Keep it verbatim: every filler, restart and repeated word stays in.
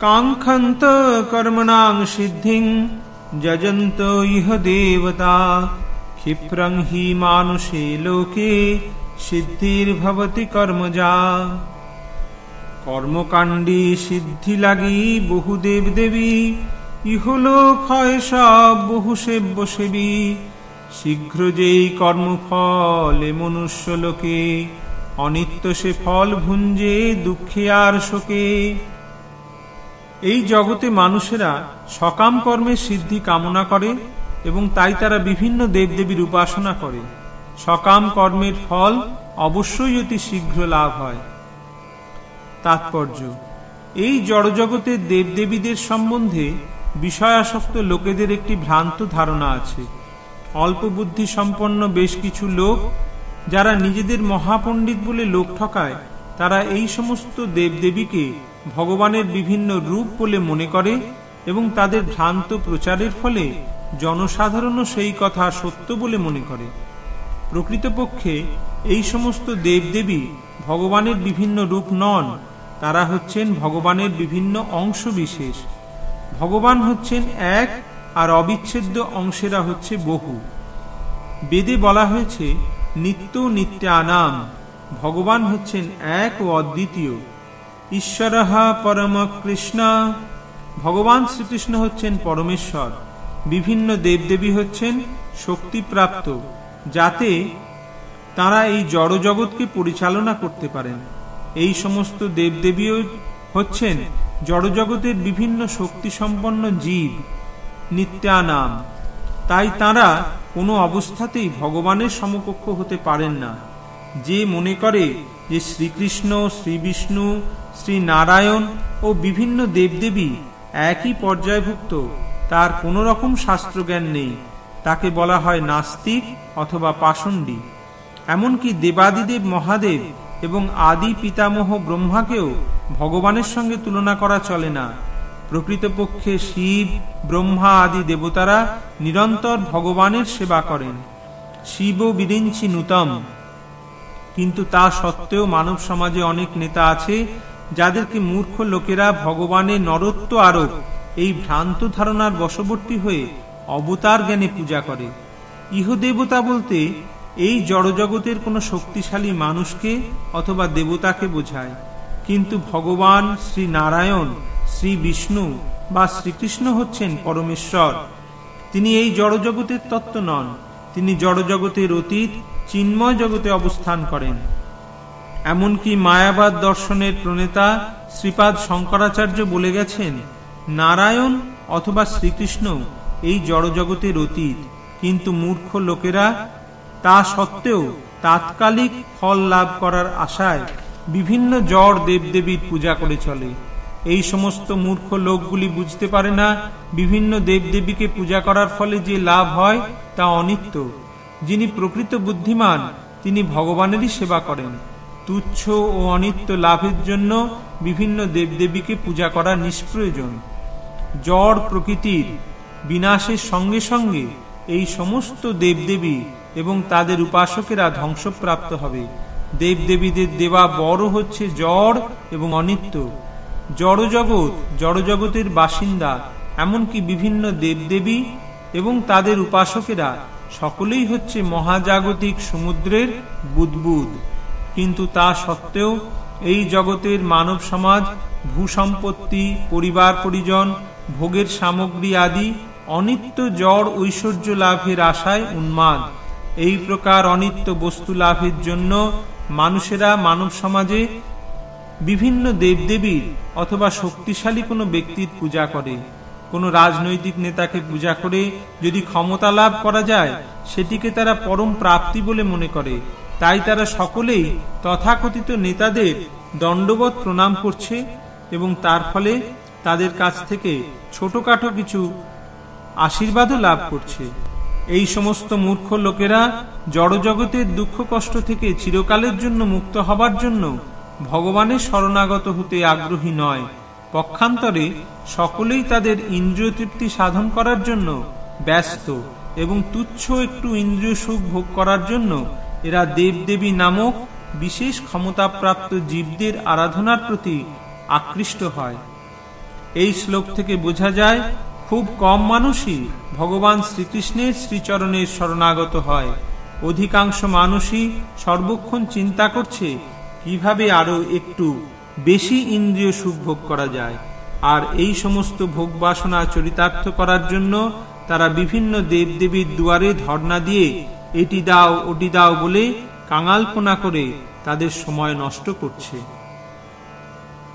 কাঙ্ক্ষন্ত কর্মণাং সিদ্ধিং যজন্ত ইহ দেবতা ক্ষিপ্রং হি মানুষে লোকে সিদ্ধির ভবতি কর্মজা। কর্মকাণ্ডে সিদ্ধি লাগি বহু দেব দেবী, ইহলোক হয় সব বহু সেব্য সেবী। শীঘ্র যেই কর্মফল এ মনুষ্য লোকে, অনিত্য সে ফল ভুঞ্জে দুঃখে আর শোকে। এই জগতে মানুষেরা সকাম কর্মের সিদ্ধি কামনা করে এবং তাই তারা বিভিন্ন দেবদেবীর উপাসনা করে। সকাম কর্মের ফল অবশ্যই অতি শীঘ্র লাভ হয়। তাৎপর্য: এই জড়জগতের দেবদেবীদের সম্বন্ধে বিষয়াসক্ত লোকেদের একটি ভ্রান্ত ধারণা আছে। অল্প বুদ্ধি সম্পন্ন বেশ কিছু লোক, যারা নিজেদের মহাপণ্ডিত বলে লোক ঠকায়, তারা এই সমস্ত দেবদেবীকে ভগবানের বিভিন্ন রূপ বলে মনে করে এবং তাদের ভ্রান্ত প্রচারের ফলে জনসাধারণও সেই কথা সত্য বলে মনে করে। প্রকৃতপক্ষে এই সমস্ত দেবদেবী ভগবানের বিভিন্ন রূপ নন, তারা হচ্ছেন ভগবানের বিভিন্ন অংশ বিশেষ। ভগবান হচ্ছেন এক আর অবিচ্ছেদ্য অংশেরা হচ্ছে বহু। বেদে বলা হয়েছে নিত্য নিত্যানাম, ভগবান হচ্ছেন এক ও অদ্বিতীয়। ঈশ্বরঃ পরম কৃষ্ণ, ভগবান শ্রীকৃষ্ণ হচ্ছেন পরমেশ্বর। বিভিন্ন দেবদেবী হচ্ছেন শক্তিপ্রাপ্ত, যাতে তারা এই জড় জগৎকে পরিচালনা করতে পারেন। এই সমস্ত দেবদেবীও হচ্ছেন জড়জগতের বিভিন্ন শক্তি সম্পন্ন জীব, নিত্যানাম। তাই তারা কোনো অবস্থাতেই ভগবানের সমকক্ষ হতে পারেন না। যে মনে করে যে শ্রীকৃষ্ণ, শ্রী বিষ্ণু, শ্রী নারায়ণ ও বিভিন্ন দেবদেবী একই পর্যায়ভুক্ত, তার কোনো রকম শাস্ত্রজ্ঞান নেই। তাকে বলা হয় নাস্তিক অথবা পাষণ্ডী। এমনকি দেবাদিদেব মহাদেব এবং আদি পিতামহ ব্রহ্মাকেও ভগবানের সঙ্গে তুলনা করা চলে না। প্রকৃতপক্ষে শিব, ব্রহ্মা আদি দেবতারা নিরন্তর ভগবানের সেবা করেন। শিব বিরিঞ্চি নূতম। কিন্তু তা সত্ত্বেও মানব সমাজে অনেক নেতা আছে, যাদেরকে মূর্খ লোকেরা ভগবানের নরত্ব আরোপ এই ভ্রান্ত ধারণার বশবর্তী হয়ে অবতার জ্ঞানে পূজা করে। ইহদেবতা বলতে এই জড়জগতের কোনো শক্তিশালী মানুষকে অথবা দেবতাকে বোঝায়। কিন্তু ভগবান শ্রী নারায়ণ, শ্রী বিষ্ণু বা শ্রীকৃষ্ণ হচ্ছেন পরমেশ্বর। তিনি এই জড়জগতের তত্ত্ব নন, তিনি জড়জগতের অতীত চিন্ময় জগতে অবস্থান করেন। এমনকি মায়াবাদ দর্শনের প্রণেতা শ্রীপাদ শঙ্করাচার্য বলে গেছেন, নারায়ণ অথবা শ্রীকৃষ্ণ এই জড়জগতের অতীত, কিন্তু মূর্খ লোকেরা তা সত্ত্বেও তাৎকালিক ফল লাভ করার আশায় বিভিন্ন জড় দেবদেবীর পূজা করে চলে। এই সমস্ত মূর্খ লোকগুলি বুঝতে পারে না বিভিন্ন দেবদেবীকে পূজা করার ফলে যে লাভ হয় তা অনিত্য। যিনি প্রকৃত বুদ্ধিমান তিনি ভগবানেরই সেবা করেন। তুচ্ছ ও অনিত্য লাভের জন্য বিভিন্ন দেবদেবীকে পূজা করা নিষ্প্রয়োজন। জড় প্রকৃতির বিনাশের সঙ্গে সঙ্গে এই সমস্ত দেবদেবী এবং তাদের উপাসকেরা ধ্বংসপ্রাপ্ত হবে। দেবদেবীদের দেওয়া বড় হচ্ছে জড় এবং অনিত্য। জড়জগৎ, জড়জগতের বাসিন্দা, এমনকি বিভিন্ন দেবদেবী এবং তাদের উপাসকেরা সকলেই হচ্ছে মহাজাগতিক সমুদ্রের বুদ্বুদ। কিন্তু তা সত্ত্বেও এই জগতের মানব সমাজ ভূসম্পত্তি, পরিবার পরিজন, ভোগের সামগ্রী আদি অনিত্য জড় ঐশ্বর্য লাভের আশায় উন্মাদ। এই প্রকার অনিত্য বস্তু লাভের জন্য মানুষেরা মানব সমাজে বিভিন্ন দেবদেবীর অথবা শক্তিশালী কোনো ব্যক্তির পূজা করে। কোনো রাজনৈতিক নেতাকে পূজা করে যদি ক্ষমতা লাভ করা যায়, সেটিকে তারা পরম প্রাপ্তি বলে মনে করে। তাই তারা সকলেই তথাকথিত নেতাদের দণ্ডবৎ প্রণাম করছে এবং তার ফলে তাদের কাছ থেকে ছোটখাটো কিছু আশীর্বাদও লাভ করছে। এই সমস্ত মূর্খ লোকেরা জড়জগতের দুঃখ কষ্ট থেকে চিরকালের জন্য মুক্ত হবার জন্য ভগবানের শরণাগত হতে আগ্রহী নয়। পক্ষান্তরে সকলেই তাদের ইন্দ্রিয় তৃপ্তি সাধন করার জন্য ব্যস্ত এবং তুচ্ছ একটু ইন্দ্রিয় সুখ ভোগ করার জন্য এরা দেবদেবী নামক বিশেষ ক্ষমতাপ্রাপ্ত জীবদের আরাধনার প্রতি আকৃষ্ট হয়। এই শ্লোক থেকে বোঝা যায় খুব কম মানুষই ভগবান শ্রীকৃষ্ণের শ্রীচরণের শরণাগত হয়। অধিকাংশ মানুষই সর্বক্ষণ চিন্তা করছে কিভাবে আরো একটু বেশি ইন্দ্রিয় সুখ ভোগ করা যায়, আর এই সমস্ত ভোগ বাসনা চরিতার্থ করার জন্য তারা বিভিন্ন দেবদেবীর দুয়ারে ধর্ণা দিয়ে এটি দাও ওটি দাও বলে কাঙালপনা করে তাদের সময় নষ্ট করছে।